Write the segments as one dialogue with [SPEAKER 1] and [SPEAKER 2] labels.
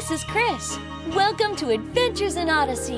[SPEAKER 1] This is Chris. Welcome to Adventures in Odyssey.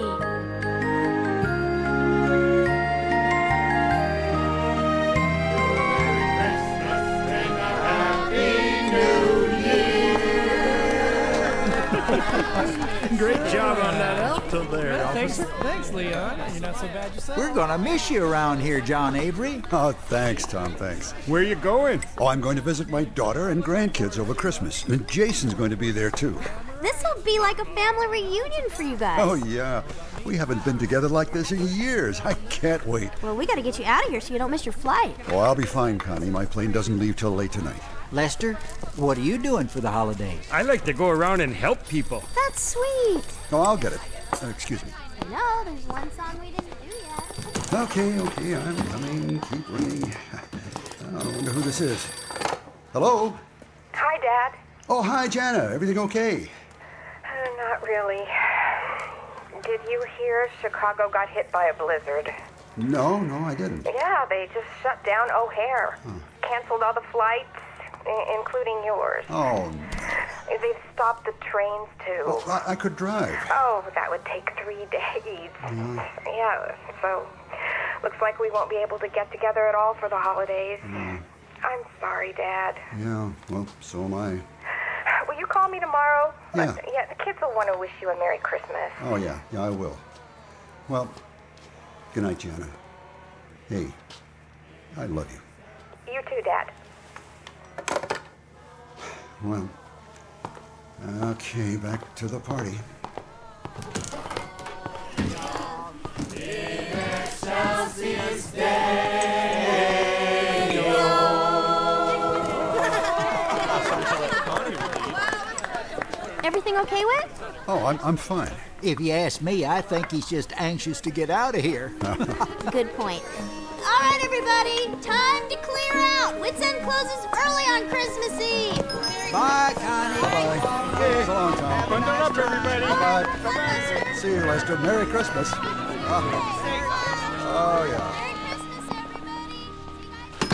[SPEAKER 2] Great job on that alto there.
[SPEAKER 3] Thanks, Leon. You're not so bad yourself.
[SPEAKER 4] We're gonna miss you around here, John Avery.
[SPEAKER 5] Oh, thanks, Tom, thanks.
[SPEAKER 2] Where you going?
[SPEAKER 5] Oh, I'm going to visit my daughter and grandkids over Christmas. And Jason's going to be there, too.
[SPEAKER 6] This will be like a family reunion for you guys.
[SPEAKER 5] Oh, yeah. We haven't been together like this in years. I can't wait.
[SPEAKER 6] Well, we got to get you out of here so you don't miss your flight.
[SPEAKER 5] Oh, I'll be fine, Connie. My plane doesn't leave till late tonight.
[SPEAKER 4] Lester, what are you doing for the holidays?
[SPEAKER 2] I like to go around and help people.
[SPEAKER 6] That's sweet.
[SPEAKER 5] Oh, I'll get it. Excuse me.
[SPEAKER 6] No, there's one song we didn't do yet.
[SPEAKER 5] Okay, I'm coming. Keep ringing. I wonder who this is. Hello?
[SPEAKER 7] Hi, Dad.
[SPEAKER 5] Oh, hi, Jana. Everything okay?
[SPEAKER 7] Not really. Did you hear Chicago got hit by a blizzard?
[SPEAKER 5] No, I didn't.
[SPEAKER 7] Yeah, they just shut down O'Hare. Canceled all the flights, including yours.
[SPEAKER 5] Oh,
[SPEAKER 7] They've stopped the trains, too.
[SPEAKER 5] well, I could drive.
[SPEAKER 7] Oh, that would take 3 days. Yeah, so looks like we won't be able to get together at all for the holidays. I'm sorry, Dad.
[SPEAKER 5] Yeah, well, so am I.
[SPEAKER 7] Will you call me tomorrow?
[SPEAKER 5] Yeah.
[SPEAKER 7] Yeah, the kids will want to wish you a Merry Christmas.
[SPEAKER 5] Oh, yeah, I will. Well, good night, Jana. Hey, I love you.
[SPEAKER 7] You too, Dad.
[SPEAKER 5] Well, okay, back to the party.
[SPEAKER 6] Everything okay, Whit?
[SPEAKER 5] Oh, I'm fine.
[SPEAKER 4] If you ask me, I think he's just anxious to get out of here.
[SPEAKER 6] Good point. All right, everybody, time to clear out. Wits End closes early on Christmas Eve.
[SPEAKER 4] Bye, Connie.
[SPEAKER 5] Bye. Hey, so long, Tom.
[SPEAKER 2] Bundle up, everybody.
[SPEAKER 5] Bye. See you, Lester. Merry Christmas. Oh, yeah.
[SPEAKER 6] Merry Christmas,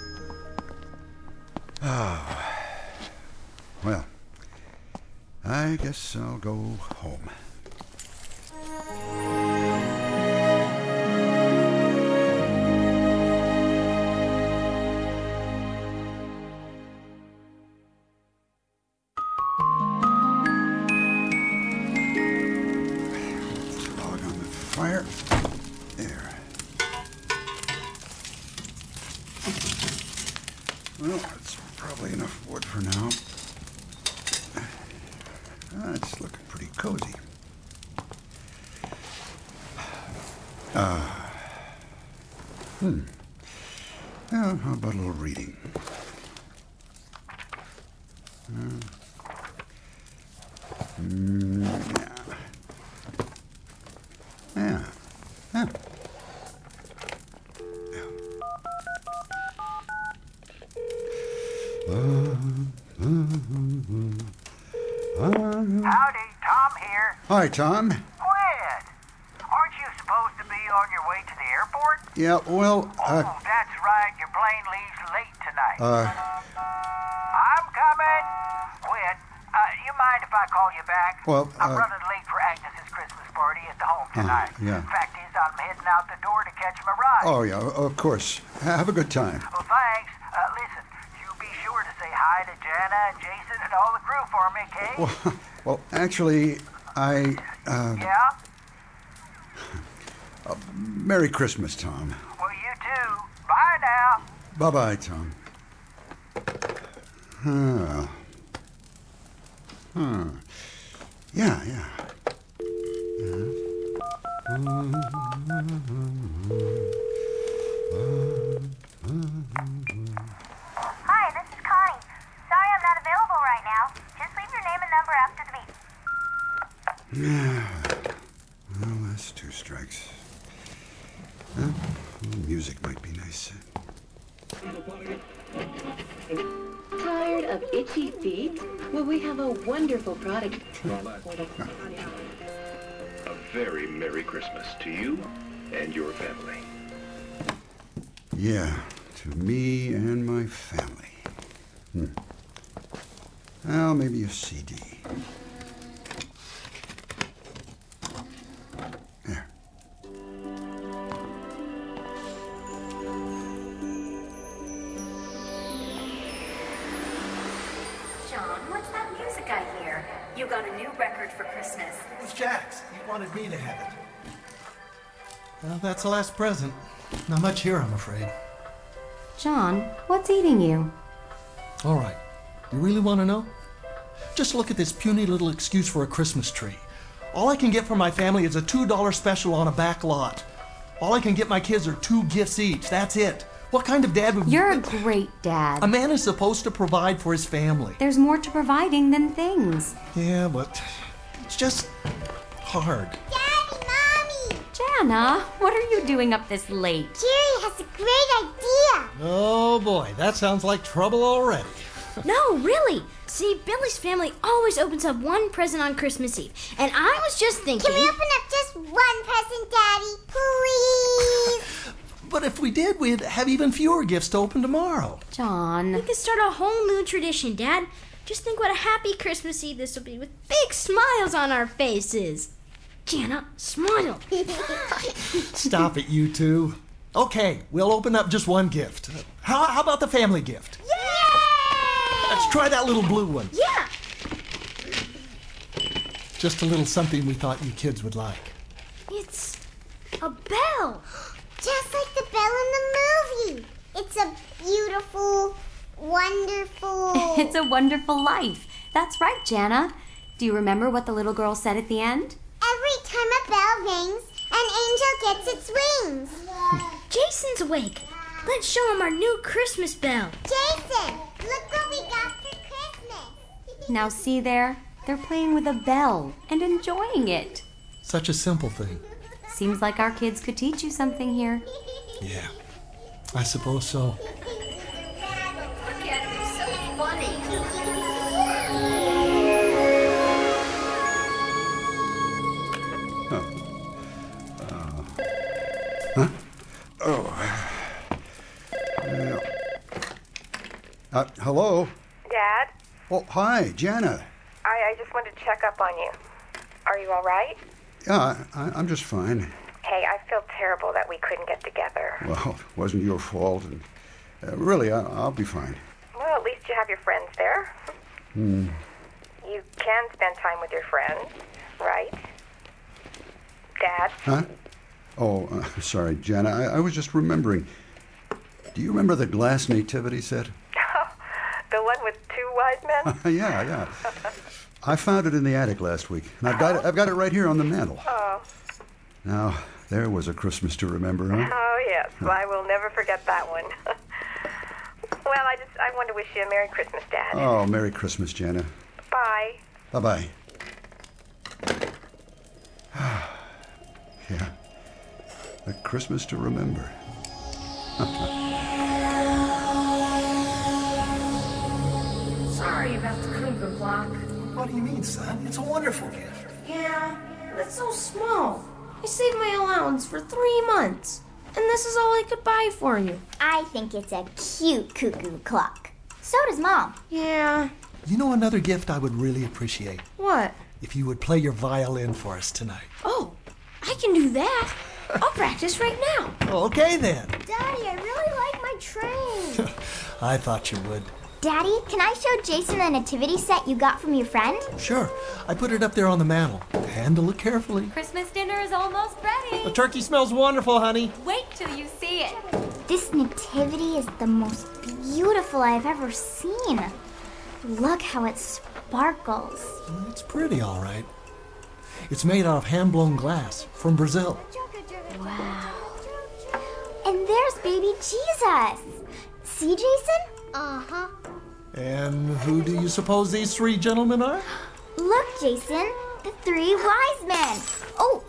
[SPEAKER 6] everybody.
[SPEAKER 5] Well, I guess I'll go home. Log on the fire. There. Well, that's probably enough wood for now. It's looking pretty cozy. Well, how about a little reading? Yeah.
[SPEAKER 8] Howdy, Tom here.
[SPEAKER 5] Hi, Tom.
[SPEAKER 8] Quinn, aren't you supposed to be on your way to the airport?
[SPEAKER 5] Yeah, well,
[SPEAKER 8] Oh, that's right. Your plane leaves late tonight. I'm coming. Quinn, you mind if I call you back?
[SPEAKER 5] Well,
[SPEAKER 8] I'm running late for Agnes's Christmas party at the home tonight.
[SPEAKER 5] yeah.
[SPEAKER 8] Fact is, I'm heading out the door to catch my ride.
[SPEAKER 5] oh, yeah, of course. Have a good time.
[SPEAKER 8] Well, thanks. Listen, you be sure to say hi to Jana and Jason and all the crew for me, okay?
[SPEAKER 5] Well, actually,
[SPEAKER 8] Yeah?
[SPEAKER 5] Merry Christmas, Tom.
[SPEAKER 8] Well, you too. Bye now.
[SPEAKER 5] Bye-bye, Tom. Yeah.
[SPEAKER 6] Hi, this is Connie. Sorry I'm not available right now. Just leave your name and number after the beep.
[SPEAKER 5] Well, that's 2 strikes. Music might be nice.
[SPEAKER 9] Tired of itchy feet? Well, we have a wonderful product.
[SPEAKER 10] A very Merry Christmas to you and your family.
[SPEAKER 5] Yeah, to me and my family. Well, maybe a CD.
[SPEAKER 11] what's that music I hear? You got a new record for Christmas.
[SPEAKER 3] It was Jack's. He wanted me to have it. Well, that's the last present. Not much here, I'm afraid.
[SPEAKER 12] John, what's eating you?
[SPEAKER 3] All right. You really want to know? Just look at this puny little excuse for a Christmas tree. All I can get for my family is a $2 special on a back lot. All I can get my kids are 2 gifts each. That's it. What kind of dad would...
[SPEAKER 12] You're a great dad.
[SPEAKER 3] A man is supposed to provide for his family.
[SPEAKER 12] There's more to providing than things.
[SPEAKER 3] Yeah, but it's just hard.
[SPEAKER 6] Daddy, Mommy!
[SPEAKER 12] Jana, what are you doing up this late?
[SPEAKER 6] Jerry has a great idea.
[SPEAKER 3] Oh boy, that sounds like trouble already.
[SPEAKER 13] No, really. See, Billy's family always opens up one present on Christmas Eve. And I was just thinking...
[SPEAKER 6] Can we open up just one present, Daddy? Please?
[SPEAKER 3] But if we did, we'd have even fewer gifts to open tomorrow.
[SPEAKER 12] John.
[SPEAKER 13] We could start a whole new tradition, Dad. Just think what a happy Christmas Eve this will be with big smiles on our faces. Jana, smile.
[SPEAKER 3] Stop it, you two. Okay, we'll open up just one gift. How about the family gift? Let's try that little blue one.
[SPEAKER 13] Yeah.
[SPEAKER 3] Just a little something we thought you kids would like.
[SPEAKER 13] It's a bell.
[SPEAKER 6] Just like the bell in the movie. It's a beautiful, wonderful...
[SPEAKER 12] It's a wonderful life. That's right, Jana. Do you remember what the little girl said at the end?
[SPEAKER 6] Every time a bell rings, an angel gets its wings.
[SPEAKER 13] Jason's awake. Let's show him our new Christmas bell.
[SPEAKER 6] Jason, look what we got for Christmas.
[SPEAKER 12] Now see there? They're playing with a bell and enjoying it.
[SPEAKER 3] Such a simple thing.
[SPEAKER 12] Seems like our kids could teach you something here.
[SPEAKER 3] Yeah, I suppose so.
[SPEAKER 11] Look at him, he's so funny.
[SPEAKER 5] Huh? Oh. Hello?
[SPEAKER 7] Dad?
[SPEAKER 5] Oh, hi, Jana.
[SPEAKER 7] I just wanted to check up on you. Are you all right?
[SPEAKER 5] Yeah, I'm just fine.
[SPEAKER 7] Hey, I feel terrible that we couldn't get together.
[SPEAKER 5] Well, it wasn't your fault, and really, I'll be fine.
[SPEAKER 7] Well, at least you have your friends there. You can spend time with your friends, right? Dad?
[SPEAKER 5] Huh? Oh, sorry, Jana. I was just remembering. Do you remember the glass nativity set?
[SPEAKER 7] The one with 2 wise men?
[SPEAKER 5] Yeah. I found it in the attic last week, and I've got it right here on the mantel.
[SPEAKER 7] Oh.
[SPEAKER 5] Now, there was a Christmas to remember, huh?
[SPEAKER 7] Oh, yes. Well, I will never forget that one. Well, I want to wish you a Merry Christmas, Dad.
[SPEAKER 5] Oh, Merry Christmas, Jana.
[SPEAKER 7] Bye.
[SPEAKER 5] Bye-bye. Yeah. A Christmas to remember.
[SPEAKER 11] Sorry about the cuckoo clock.
[SPEAKER 3] What do you mean, son? It's a wonderful gift.
[SPEAKER 13] Yeah, but it's so small. I saved my allowance for 3 months. And this is all I could buy for you.
[SPEAKER 6] I think it's a cute cuckoo clock. So does Mom.
[SPEAKER 13] Yeah.
[SPEAKER 3] You know another gift I would really appreciate?
[SPEAKER 13] What?
[SPEAKER 3] If you would play your violin for us tonight.
[SPEAKER 13] Oh, I can do that. I'll practice right now.
[SPEAKER 3] Okay, then.
[SPEAKER 6] Daddy, I really like my train.
[SPEAKER 3] I thought you would.
[SPEAKER 6] Daddy, can I show Jason the nativity set you got from your friend?
[SPEAKER 3] Sure. I put it up there on the mantel. Handle it carefully.
[SPEAKER 12] Christmas dinner is almost ready.
[SPEAKER 3] The turkey smells wonderful, honey.
[SPEAKER 12] Wait till you see it.
[SPEAKER 6] This nativity is the most beautiful I've ever seen. Look how it sparkles.
[SPEAKER 3] It's pretty, all right. It's made out of hand-blown glass from Brazil.
[SPEAKER 6] Wow. And there's baby Jesus. See, Jason? Uh-huh.
[SPEAKER 3] And who do you suppose these 3 gentlemen are?
[SPEAKER 6] Look, Jason. The 3 wise men. Oh.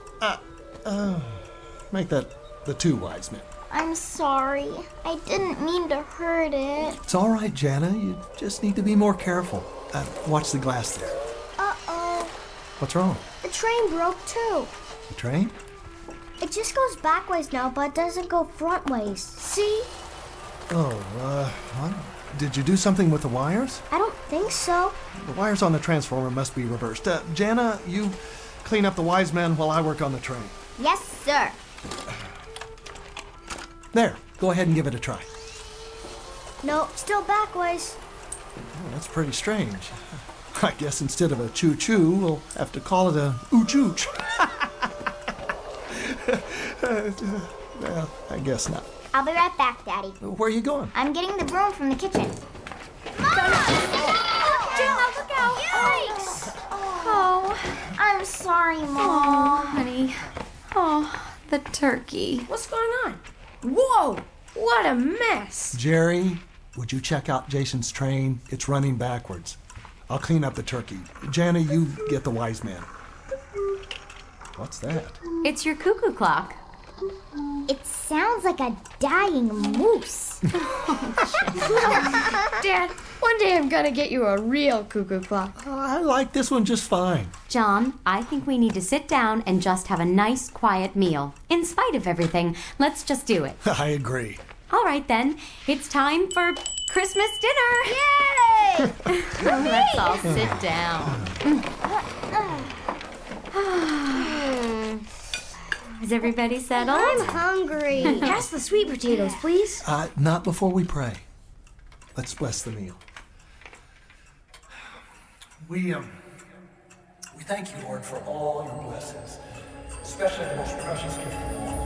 [SPEAKER 3] Make that the 2 wise men.
[SPEAKER 6] I'm sorry. I didn't mean to hurt it.
[SPEAKER 3] It's all right, Jana. You just need to be more careful. Watch the glass there.
[SPEAKER 6] Uh-oh.
[SPEAKER 3] What's wrong?
[SPEAKER 6] The train broke, too.
[SPEAKER 3] The train?
[SPEAKER 6] It just goes backwards now, but doesn't go frontways. See?
[SPEAKER 3] Oh, what? Did you do something with the wires?
[SPEAKER 6] I don't think so.
[SPEAKER 3] The wires on the transformer must be reversed. Jana, you clean up the wise men while I work on the train.
[SPEAKER 6] Yes, sir.
[SPEAKER 3] There, go ahead and give it a try.
[SPEAKER 6] No, still backwards.
[SPEAKER 3] Well, that's pretty strange. I guess instead of a choo-choo, we'll have to call it a ooch-ooch. Well, I guess not.
[SPEAKER 6] I'll be right back, Daddy.
[SPEAKER 3] Where are you going?
[SPEAKER 6] I'm getting the broom from the kitchen. Mom!
[SPEAKER 12] Jenna, look out!
[SPEAKER 6] Yikes!
[SPEAKER 12] Oh,
[SPEAKER 6] I'm sorry,
[SPEAKER 12] oh,
[SPEAKER 6] Mom.
[SPEAKER 12] honey. Oh, the turkey.
[SPEAKER 13] What's going on? Whoa! What a mess!
[SPEAKER 3] Jerry, would you check out Jason's train? It's running backwards. I'll clean up the turkey. Jana, you get the wise man. What's that?
[SPEAKER 12] It's your cuckoo clock.
[SPEAKER 6] It sounds like a dying moose.
[SPEAKER 14] Dad, one day I'm gonna get you a real cuckoo clock.
[SPEAKER 3] I like this one just fine.
[SPEAKER 12] John, I think we need to sit down and just have a nice, quiet meal. In spite of everything, let's just do it.
[SPEAKER 3] I agree.
[SPEAKER 12] All right, then. It's time for Christmas dinner.
[SPEAKER 6] Yay!
[SPEAKER 12] Let's all sit down. Is everybody settled?
[SPEAKER 13] I'm hungry. Pass the sweet potatoes, please.
[SPEAKER 3] Not before we pray. Let's bless the meal. We thank you, Lord, for all your blessings, especially the most precious gift of all.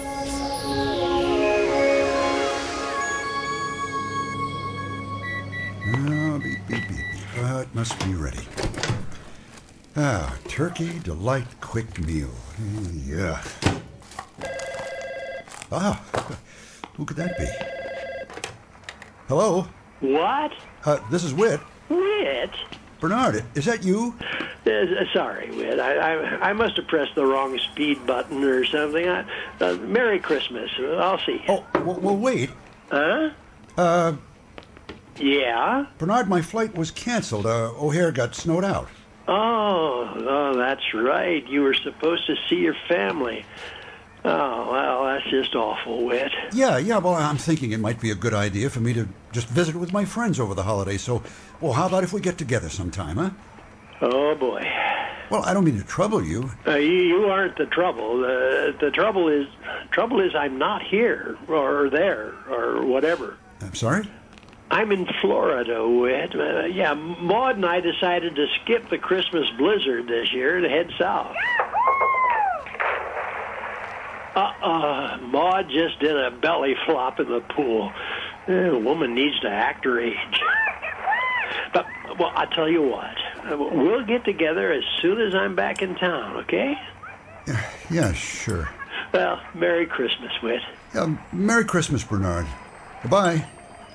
[SPEAKER 5] Beep, beep, beep, beep. It must be ready. Turkey Delight Quick Meal. Yeah. Who could that be? Hello?
[SPEAKER 15] What?
[SPEAKER 5] This is Whit.
[SPEAKER 15] Whit?
[SPEAKER 5] Bernard, is that you?
[SPEAKER 15] Sorry, Whit. I must have pressed the wrong speed button or something. Merry Christmas. I'll see you.
[SPEAKER 5] Oh, well, wait.
[SPEAKER 15] Huh? Yeah?
[SPEAKER 5] Bernard, my flight was canceled. O'Hare got snowed out.
[SPEAKER 15] Oh, that's right. You were supposed to see your family. Oh, well, that's just awful, Whit.
[SPEAKER 5] Yeah, well, I'm thinking it might be a good idea for me to just visit with my friends over the holidays. So, well, how about if we get together sometime, huh?
[SPEAKER 15] Oh, boy.
[SPEAKER 5] Well, I don't mean to trouble you.
[SPEAKER 15] You aren't the trouble. The trouble is I'm not here or there or whatever.
[SPEAKER 5] I'm sorry?
[SPEAKER 15] I'm in Florida, Whit. Maud and I decided to skip the Christmas blizzard this year to head south. Maud just did a belly flop in the pool. The woman needs to act her age. But, well, I'll tell you what. We'll get together as soon as I'm back in town, okay?
[SPEAKER 5] Yeah, sure.
[SPEAKER 15] Well, Merry Christmas, Whit.
[SPEAKER 5] Merry Christmas, Bernard. Goodbye.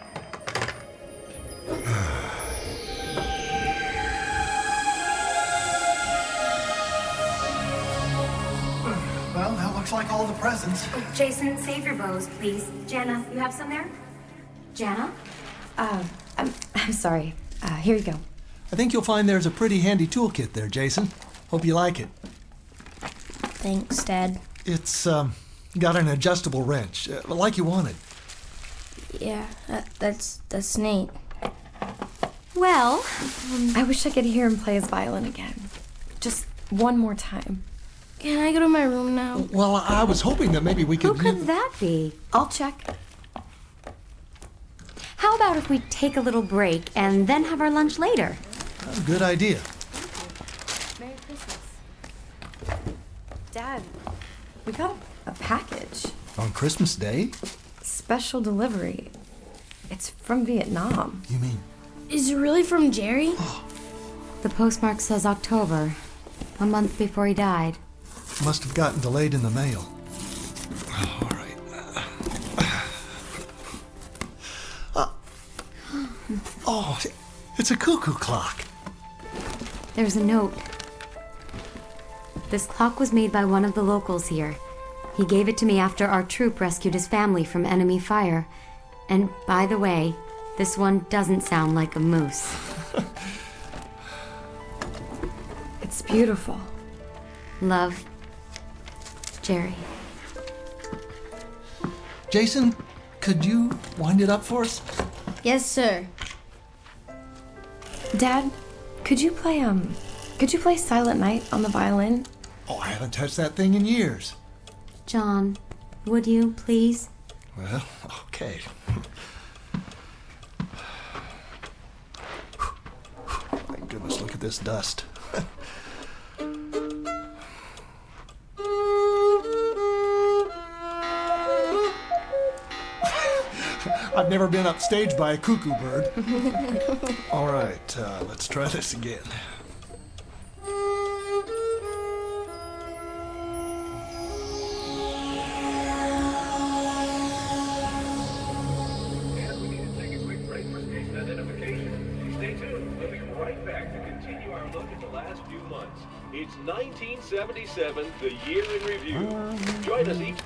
[SPEAKER 3] Well, that looks like all the presents.
[SPEAKER 12] Jason, save your bows, please. Jana, you have some there? Jana?
[SPEAKER 14] I'm sorry. Here you go.
[SPEAKER 3] I think you'll find there's a pretty handy toolkit there, Jason. Hope you like it.
[SPEAKER 13] Thanks, Dad.
[SPEAKER 3] It's got an adjustable wrench, like you wanted.
[SPEAKER 13] Yeah, that's neat.
[SPEAKER 12] Well,
[SPEAKER 14] I wish I could hear him play his violin again. Just one more time.
[SPEAKER 13] Can I go to my room now?
[SPEAKER 3] Well, I was hoping that maybe we could...
[SPEAKER 12] Who could that be?
[SPEAKER 14] I'll check.
[SPEAKER 12] How about if we take a little break and then have our lunch later?
[SPEAKER 3] Good idea.
[SPEAKER 14] Merry Christmas. Dad, we got a package.
[SPEAKER 3] On Christmas Day?
[SPEAKER 14] Special delivery. It's from Vietnam.
[SPEAKER 3] You mean?
[SPEAKER 13] Is it really from Jerry?
[SPEAKER 12] The postmark says October, a month before he died.
[SPEAKER 3] Must have gotten delayed in the mail. All right. It's a cuckoo clock.
[SPEAKER 12] There's a note. This clock was made by one of the locals here. He gave it to me after our troop rescued his family from enemy fire. And by the way, this one doesn't sound like a moose.
[SPEAKER 14] It's beautiful.
[SPEAKER 12] Love, Jerry.
[SPEAKER 3] Jason, could you wind it up for us?
[SPEAKER 13] Yes, sir.
[SPEAKER 14] Dad, could you play Silent Night on the violin?
[SPEAKER 3] Oh, I haven't touched that thing in years.
[SPEAKER 12] John, would you, please?
[SPEAKER 3] Well, okay. goodness, look at this dust. I've never been upstaged by a cuckoo bird. All right, let's try this again.
[SPEAKER 16] It's 1977, the year in review. Join us each.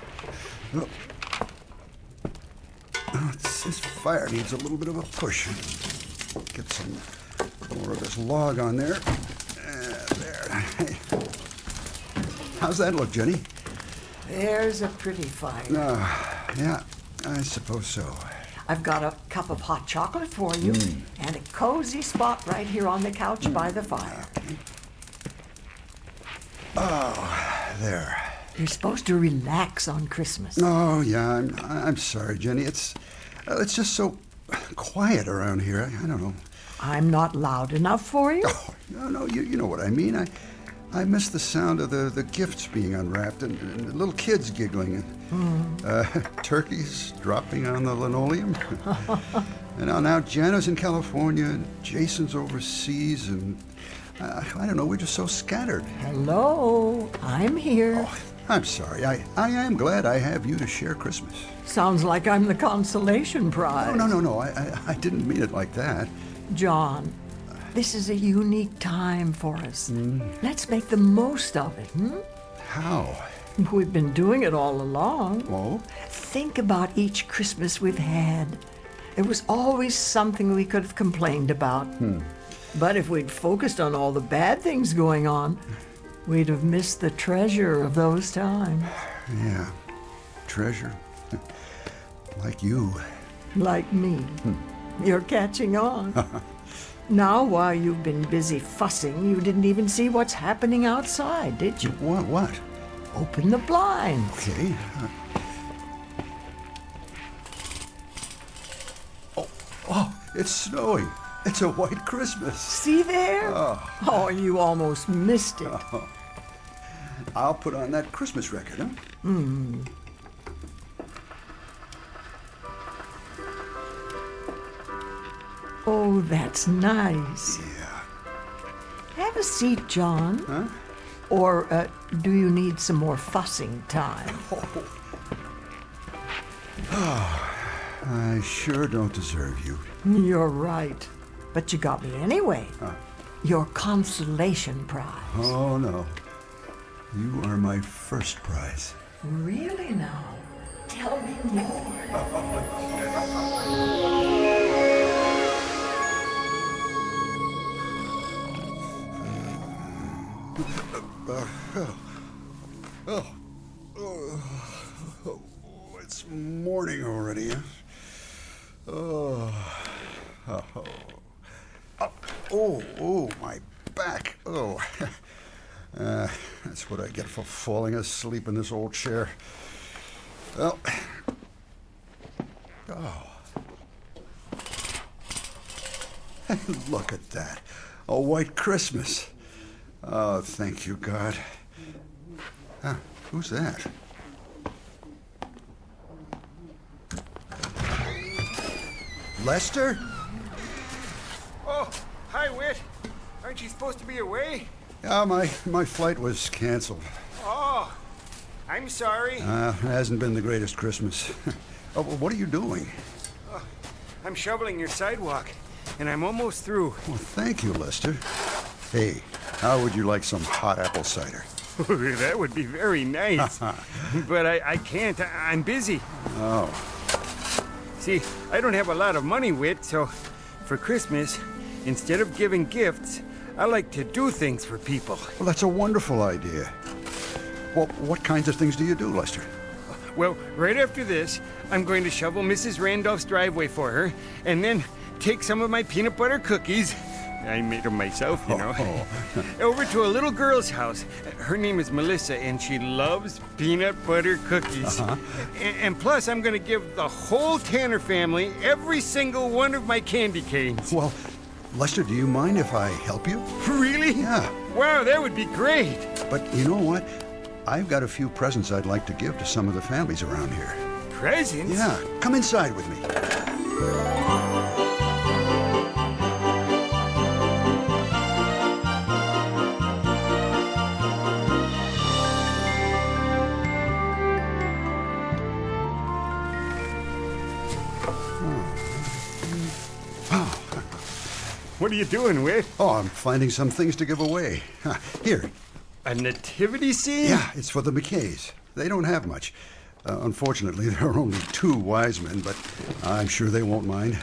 [SPEAKER 5] This fire needs a little bit of a push. Get some more of this log on there. There. Hey. How's that look, Jenny?
[SPEAKER 17] There's a pretty fire.
[SPEAKER 5] Yeah, I suppose so.
[SPEAKER 17] I've got a cup of hot chocolate for you and a cozy spot right here on the couch by the fire.
[SPEAKER 5] Okay. Oh, there.
[SPEAKER 17] You're supposed to relax on Christmas.
[SPEAKER 5] Oh, yeah, I'm sorry, Jenny. It's just so quiet around here. I don't know.
[SPEAKER 17] I'm not loud enough for you?
[SPEAKER 5] Oh, no, you know what I mean. I miss the sound of the gifts being unwrapped and the little kids giggling and turkeys dropping on the linoleum. And now Jana's in California and Jason's overseas and I don't know, we're just so scattered.
[SPEAKER 17] Hello, I'm here.
[SPEAKER 5] Oh, I'm sorry. I am glad I have you to share Christmas.
[SPEAKER 17] Sounds like I'm the consolation prize.
[SPEAKER 5] No. I didn't mean it like that.
[SPEAKER 17] John, this is a unique time for us. Let's make the most of it,
[SPEAKER 5] How?
[SPEAKER 17] We've been doing it all along.
[SPEAKER 5] Oh?
[SPEAKER 17] Think about each Christmas we've had. There was always something we could have complained about. But if we'd focused on all the bad things going on, we'd have missed the treasure of those times.
[SPEAKER 5] Yeah, treasure. Like you.
[SPEAKER 17] Like me. You're catching on. Now, while you've been busy fussing, you didn't even see what's happening outside, did you?
[SPEAKER 5] What?
[SPEAKER 17] Open the blinds.
[SPEAKER 5] Okay. Oh, it's snowing. It's a white Christmas.
[SPEAKER 17] See there? Oh, you almost missed it.
[SPEAKER 5] Oh. I'll put on that Christmas record, huh?
[SPEAKER 17] Oh, that's nice.
[SPEAKER 5] Yeah.
[SPEAKER 17] Have a seat, John.
[SPEAKER 5] Huh?
[SPEAKER 17] Or do you need some more fussing time?
[SPEAKER 5] I sure don't deserve you.
[SPEAKER 17] You're right. But you got me anyway. Your consolation prize.
[SPEAKER 5] Oh, no. You are my first prize.
[SPEAKER 17] Really now? Tell me more.
[SPEAKER 5] It's morning already. Oh, my back. That's what I get for falling asleep in this old chair. Well, look at that. A white Christmas. Oh, thank you, God. Who's that? Lester?
[SPEAKER 18] Oh, hi, Whit. Aren't you supposed to be away?
[SPEAKER 5] Yeah, my flight was canceled.
[SPEAKER 18] Oh, I'm sorry.
[SPEAKER 5] It hasn't been the greatest Christmas. What are you doing?
[SPEAKER 18] I'm shoveling your sidewalk, and I'm almost through.
[SPEAKER 5] Well, thank you, Lester. Hey, how would you like some hot apple cider?
[SPEAKER 18] That would be very nice. But I can't. I'm busy.
[SPEAKER 5] Oh.
[SPEAKER 18] See, I don't have a lot of money, Whit, so for Christmas, instead of giving gifts, I like to do things for people.
[SPEAKER 5] Well, that's a wonderful idea. Well, what kinds of things do you do, Lester?
[SPEAKER 18] Well, right after this, I'm going to shovel Mrs. Randolph's driveway for her, and then take some of my peanut butter cookies, I made them myself, you know, over to a little girl's house. Her name is Melissa, and she loves peanut butter cookies. And plus, I'm going to give the whole Tanner family every single one of my candy canes.
[SPEAKER 5] Well, Lester, do you mind if I help you?
[SPEAKER 18] Really?
[SPEAKER 5] Yeah.
[SPEAKER 18] Wow, that would be great.
[SPEAKER 5] But you know what? I've got a few presents I'd like to give to some of the families around here.
[SPEAKER 18] Presents?
[SPEAKER 5] Yeah. Come inside with me.
[SPEAKER 18] What are you doing, Whit?
[SPEAKER 5] Oh, I'm finding some things to give away. Here.
[SPEAKER 18] A nativity scene?
[SPEAKER 5] Yeah, it's for the McKays. They don't have much. Unfortunately, there are only 2 wise men, but I'm sure they won't mind.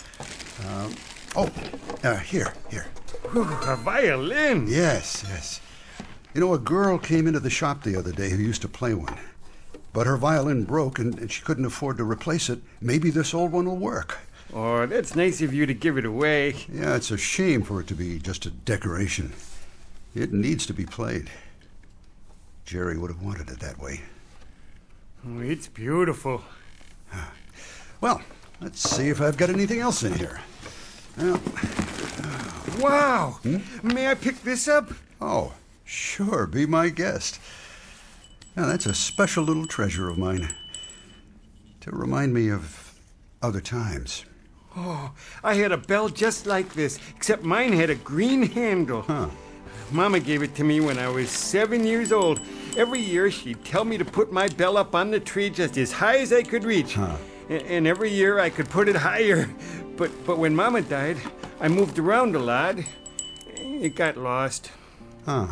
[SPEAKER 5] Here.
[SPEAKER 18] Whew, a violin?
[SPEAKER 5] Yes. You know, a girl came into the shop the other day who used to play one. But her violin broke, and she couldn't afford to replace it. Maybe this old one will work.
[SPEAKER 18] Oh, that's nice of you to give it away.
[SPEAKER 5] Yeah, it's a shame for it to be just a decoration. It needs to be played. Jerry would have wanted it that way.
[SPEAKER 18] Oh, it's beautiful.
[SPEAKER 5] Well, let's see if I've got anything else in here. Well,
[SPEAKER 18] wow! May I pick this up?
[SPEAKER 5] Oh, sure. Be my guest. Now, that's a special little treasure of mine. To remind me of other times.
[SPEAKER 18] Oh, I had a bell just like this, except mine had a green handle.
[SPEAKER 5] Huh.
[SPEAKER 18] Mama gave it to me when I was 7 years old. Every year she'd tell me to put my bell up on the tree just as high as I could reach.
[SPEAKER 5] Huh.
[SPEAKER 18] And every year I could put it higher. But when Mama died, I moved around a lot. It got lost.
[SPEAKER 5] Huh.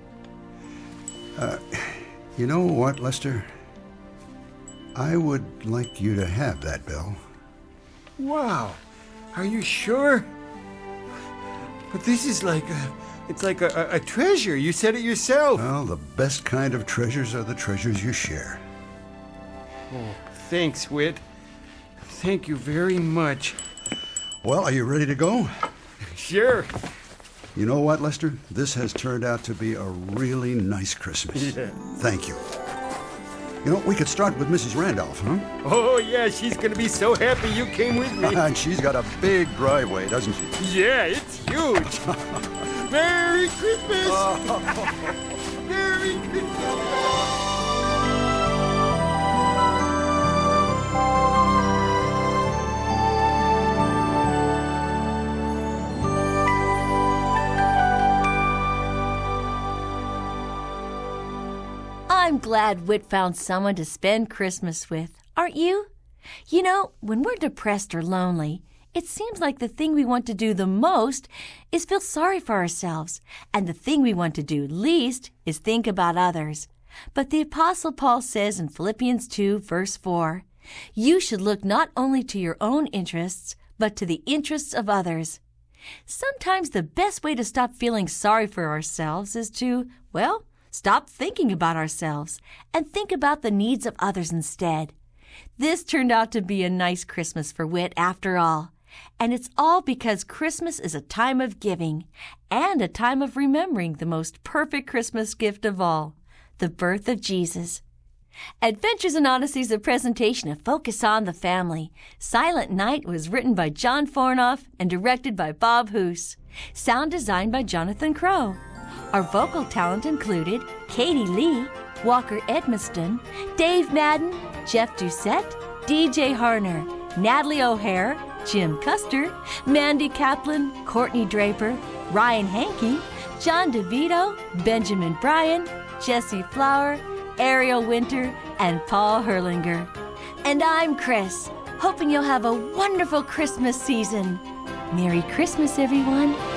[SPEAKER 5] You know what, Lester? I would like you to have that bell.
[SPEAKER 18] Wow. Are you sure? But this is like a treasure. You said it yourself.
[SPEAKER 5] Well, the best kind of treasures are the treasures you share.
[SPEAKER 18] Oh, thanks, Whit. Thank you very much.
[SPEAKER 5] Well, are you ready to go?
[SPEAKER 18] Sure.
[SPEAKER 5] You know what, Lester? This has turned out to be a really nice Christmas.
[SPEAKER 18] Yeah.
[SPEAKER 5] Thank you. You know, we could start with Mrs. Randolph, huh?
[SPEAKER 18] Oh, yeah, she's going to be so happy you came with me.
[SPEAKER 5] And she's got a big driveway, doesn't she?
[SPEAKER 18] Yeah, it's huge. Merry Christmas! Merry Christmas!
[SPEAKER 1] I'm glad Whit found someone to spend Christmas with, aren't you? You know, when we're depressed or lonely, it seems like the thing we want to do the most is feel sorry for ourselves, and the thing we want to do least is think about others. But the Apostle Paul says in Philippians 2, verse 4, you should look not only to your own interests, but to the interests of others. Sometimes the best way to stop feeling sorry for ourselves is to, stop thinking about ourselves and think about the needs of others instead. This turned out to be a nice Christmas for Whit after all. And it's all because Christmas is a time of giving and a time of remembering the most perfect Christmas gift of all, the birth of Jesus. Adventures in Odyssey is a presentation of Focus on the Family. Silent Night was written by John Fornoff and directed by Bob Hoose. Sound designed by Jonathan Crow. Our vocal talent included Katie Lee, Walker Edmiston, Dave Madden, Jeff Doucette, DJ Harner, Natalie O'Hare, Jim Custer, Mandy Kaplan, Courtney Draper, Ryan Hankey, John DeVito, Benjamin Bryan, Jesse Flower, Ariel Winter, and Paul Herlinger. And I'm Chris, hoping you'll have a wonderful Christmas season. Merry Christmas, everyone.